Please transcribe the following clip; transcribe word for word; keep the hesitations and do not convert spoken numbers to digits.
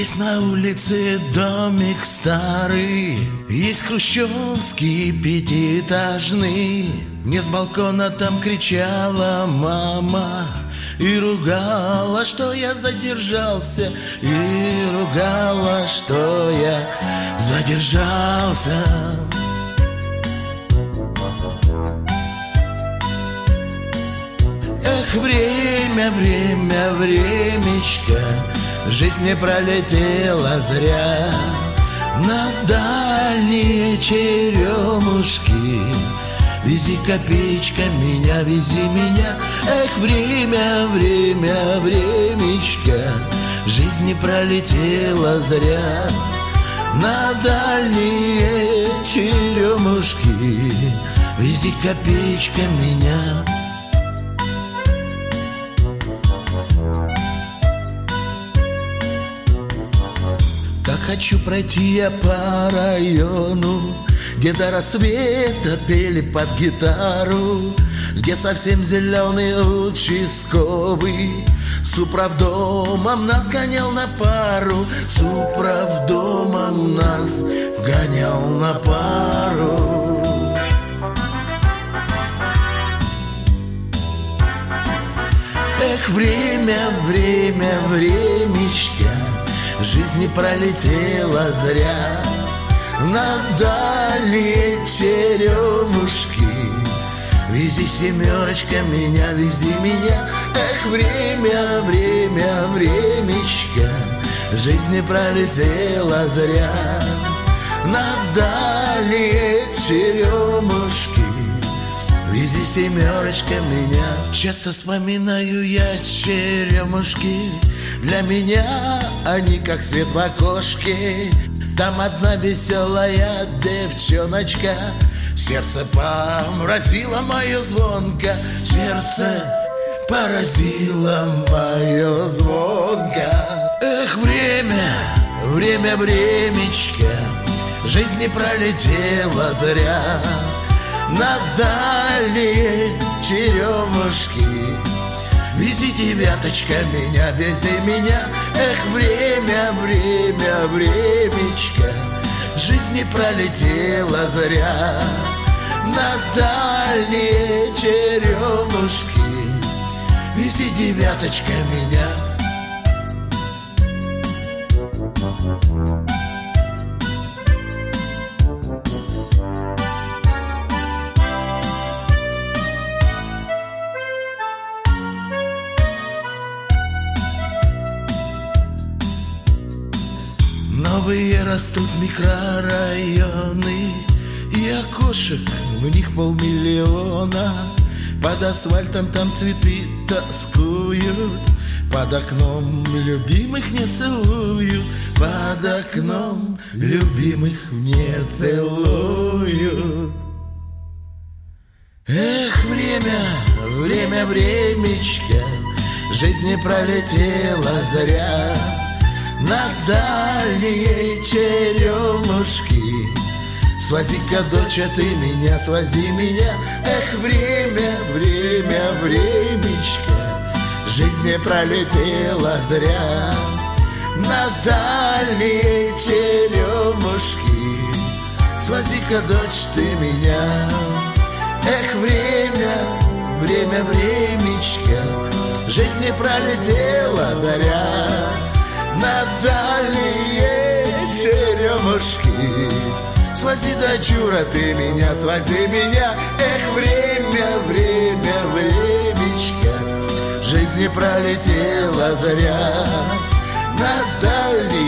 Есть на улице домик старый, есть хрущевский пятиэтажный. Мне с балкона там кричала мама и ругала, что я задержался, и ругала, что я задержался. Эх, время, время, времечко, жизнь не пролетела зря. На дальние черемушки вези, копеечка, меня, вези меня. Эх, время, время, времечко, жизнь не пролетела зря. На дальние черемушки вези, копеечка, меня. Хочу пройти я по району, где до рассвета пели под гитару, где совсем зеленый участковый с управдомом нас гонял на пару, с управдомом нас гонял на пару. Эх, время, время, времечко, жизнь не пролетела зря. На дальние черемушки вези, семерочка, меня, вези меня. Эх, время, время, времечко, жизнь не пролетела зря. На дальние черемушки вези, семерочка, меня. Часто вспоминаю я черемушки, для меня они как свет в окошке. Там одна веселая девчоночка, сердце поразило мое звонко, сердце поразило мое звонко. Эх, время, время, времечко, жизнь не пролетела зря. На дальние черемушки вези, девяточка, меня, вези меня. Эх, время, время, времечко, жизнь не пролетела зря. На дальние черемушки вези, девяточка, меня. Новые растут микрорайоны, и окошек в них полмиллиона. Под асфальтом там цветы тоскуют, под окном любимых не целуют, под окном любимых не целуют. Эх, время, время, времечко, жизнь не пролетела зря. На дальние черемушки свози-ка, доча, ты меня, свози меня. Эх, время, время, времечко, жизнь не пролетела зря. На дальние черемушки свози-ка, дочь, ты меня. Эх, время, время, времечко, жизнь не пролетела зря. На дальние черемушки свози, дочура, ты меня, свози меня. Эх, время, время, времечко, жизнь не пролетела зря. На дальние